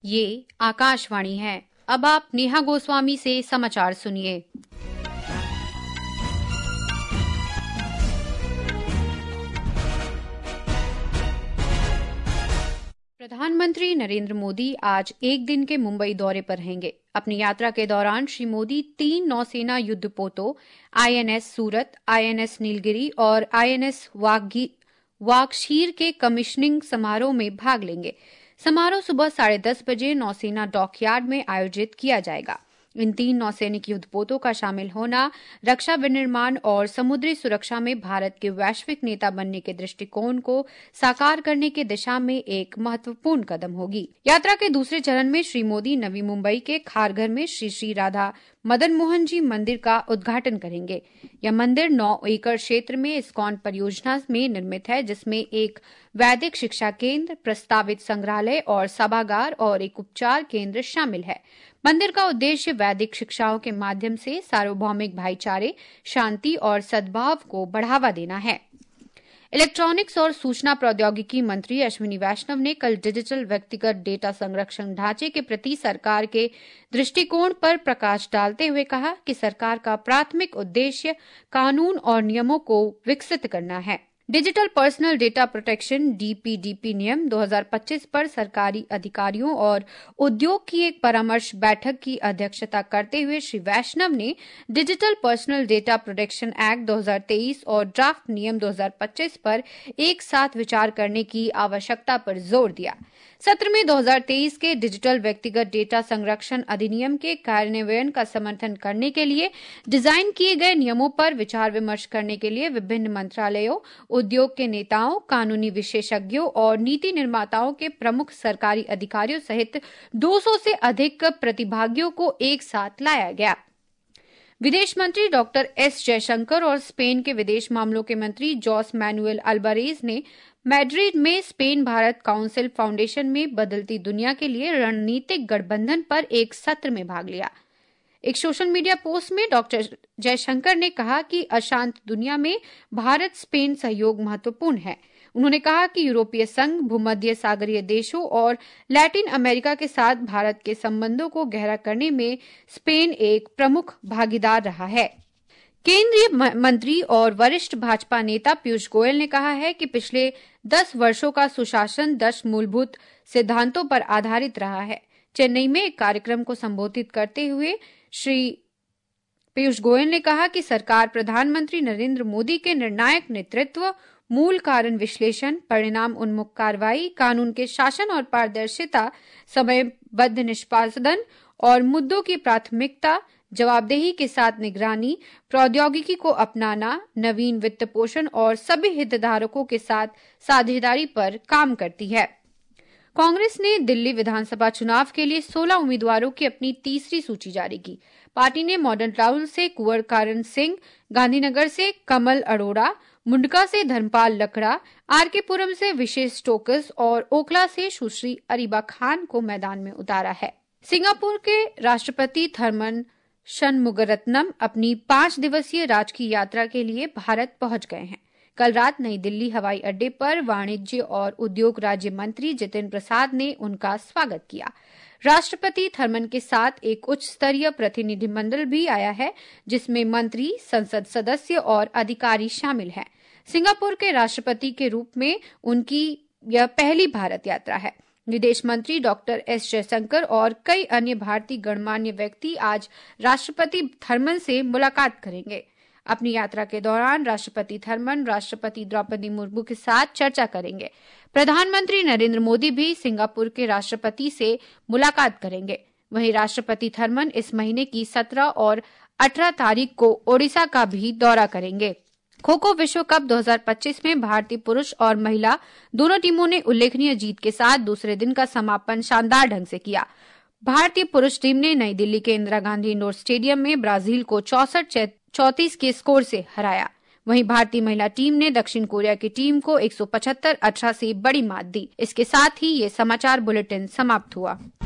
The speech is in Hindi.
ये आकाशवाणी है। अब आप नेहा गोस्वामी से समाचार सुनिए। प्रधानमंत्री नरेंद्र मोदी आज एक दिन के मुंबई दौरे पर रहेंगे। अपनी यात्रा के दौरान श्री मोदी 3 नौसेना युद्धपोतों INS सूरत, INS नीलगिरी और INS वागशीर के कमीशनिंग समारोह में भाग लेंगे। समारोह सुबह 10:30 बजे नौसेना डॉकयार्ड में आयोजित किया जाएगा। इन 3 नौसैनिक युद्धपोतों का शामिल होना रक्षा विनिर्माण और समुद्री सुरक्षा में भारत के वैश्विक नेता बनने के दृष्टिकोण को साकार करने की दिशा में एक महत्वपूर्ण कदम होगी। यात्रा के दूसरे चरण में श्री मोदी नवी मुंबई के खारघर में श्री श्री राधा मदन मोहन जी मंदिर का उद्घाटन करेंगे। यह मंदिर 9 एकड़ क्षेत्र में इस्कॉन परियोजना में निर्मित है, जिसमें एक वैदिक शिक्षा केंद्र, प्रस्तावित संग्रहालय और सभागार और एक उपचार केंद्र शामिल है। मंदिर का उद्देश्य वैदिक शिक्षाओं के माध्यम से सार्वभौमिक भाईचारे, शांति और सद्भाव को बढ़ावा देना है। इलेक्ट्रॉनिक्स और सूचना प्रौद्योगिकी मंत्री अश्विनी वैष्णव ने कल डिजिटल व्यक्तिगत डेटा संरक्षण ढांचे के प्रति सरकार के दृष्टिकोण पर प्रकाश डालते हुए कहा कि सरकार का प्राथमिक उद्देश्य कानून और नियमों को विकसित करना है। Digital personal data protection DPDP नियम 2025 पर सरकारी अधिकारियों और उद्योग की एक परामर्श बैठक की अध्यक्षता करते हुए श्री वैष्णव ने digital personal data protection act 2023 और ड्राफ्ट नियम 2025 पर एक साथ विचार करने की आवश्यकता पर जोर दिया। सत्र में 2023 के डिजिटल व्यक्तिगत डेटा संरक्षण अधिनियम के कार्यान्वयन का समर्थन करने के लिए डिजाइन किए गए नियमों पर विचार विमर्श करने के लिए विभिन्न मंत्रालयों, उद्योग के नेताओं, कानूनी विशेषज्ञों और नीति निर्माताओं के प्रमुख सरकारी अधिकारियों सहित 200 से अधिक प्रतिभागियों को एक साथ लाया गया। विदेश मंत्री डॉक्टर S जयशंकर और स्पेन के विदेश मामलों के मंत्री जोस मैनुएल अल्बारेज ने मैड्रिड में स्पेन भारत काउंसिल फाउंडेशन में बदलती दुनिया के लिए रणनीतिक गठबंधन पर एक सत्र में भाग लिया। एक सोशल मीडिया पोस्ट में डॉक्टर जयशंकर ने कहा कि अशांत दुनिया में भारत स्पेन सहयोग महत्वपूर्ण है। उन्होंने कहा कि यूरोपीय संघ, भूमध्य सागरीय देशों और लैटिन अमेरिका के साथ भारत के संबंधों को गहरा करने में स्पेन एक प्रमुख भागीदार रहा है। केंद्रीय मंत्री और वरिष्ठ भाजपा नेता पीयूष गोयल ने कहा है कि पिछले 10 वर्षों का सुशासन 10 मूलभूत सिद्धांतों पर आधारित रहा है। चेन्नई में एक कार्यक्रम को संबोधित करते हुए श्री पीयूष गोयल ने कहा कि सरकार प्रधानमंत्री नरेंद्र मोदी के निर्णायक नेतृत्व, मूल कारण विश्लेषण, परिणाम उन्मुख कार्रवाई, कानून के शासन और पारदर्शिता, समयबद्ध निष्पादन और मुद्दों की प्राथमिकता, जवाबदेही के साथ निगरानी, प्रौद्योगिकी को अपनाना, नवीन वित्त पोषण और सभी हितधारकों के साथ साझेदारी पर काम करती है। कांग्रेस ने दिल्ली विधानसभा चुनाव के लिए 16 उम्मीदवारों की अपनी तीसरी सूची जारी की। पार्टी ने मॉडर्न टाउन से कुंवर कारण सिंह, गांधीनगर से कमल अरोड़ा, मुंडका से धर्मपाल लकड़ा, RK पुरम से विशेष टोकस और ओखला से सुश्री अरीबा खान को मैदान में उतारा है। सिंगापुर के राष्ट्रपति थरमन शनमुगरत्नम अपनी 5 दिवसीय राजकीय यात्रा के लिए भारत पहुंच गए हैं। कल रात नई दिल्ली हवाई अड्डे पर वाणिज्य और उद्योग राज्य मंत्री जितिन प्रसाद ने उनका स्वागत किया। राष्ट्रपति थरमन के साथ एक उच्च स्तरीय प्रतिनिधिमंडल भी आया है, जिसमें मंत्री, संसद सदस्य और अधिकारी शामिल हैं। सिंगापुर के राष्ट्रपति के रूप में उनकी यह पहली भारत यात्रा है। विदेश मंत्री डॉक्टर S जयशंकर और कई अन्य भारतीय गणमान्य व्यक्ति आज राष्ट्रपति थरमन से मुलाकात करेंगे। अपनी यात्रा के दौरान राष्ट्रपति थरमन राष्ट्रपति द्रौपदी मुर्मू के साथ चर्चा करेंगे। प्रधानमंत्री नरेंद्र मोदी भी सिंगापुर के राष्ट्रपति से मुलाकात करेंगे। वहीं राष्ट्रपति थरमन इस महीने की 17 और 18 तारीख को ओडिशा का भी दौरा करेंगे। खो-खो विश्व कप 2025 में भारतीय पुरुष और महिला दोनों टीमों ने उल्लेखनीय जीत के साथ दूसरे दिन का समापन शानदार ढंग से किया। भारतीय पुरुष टीम ने नई दिल्ली के इंदिरा गांधी इंडोर स्टेडियम में ब्राजील को 64-34 के स्कोर से हराया। वहीं भारतीय महिला टीम ने दक्षिण कोरिया की टीम को 175-18 से बड़ी मात दी। इसके साथ ही ये समाचार बुलेटिन समाप्त हुआ।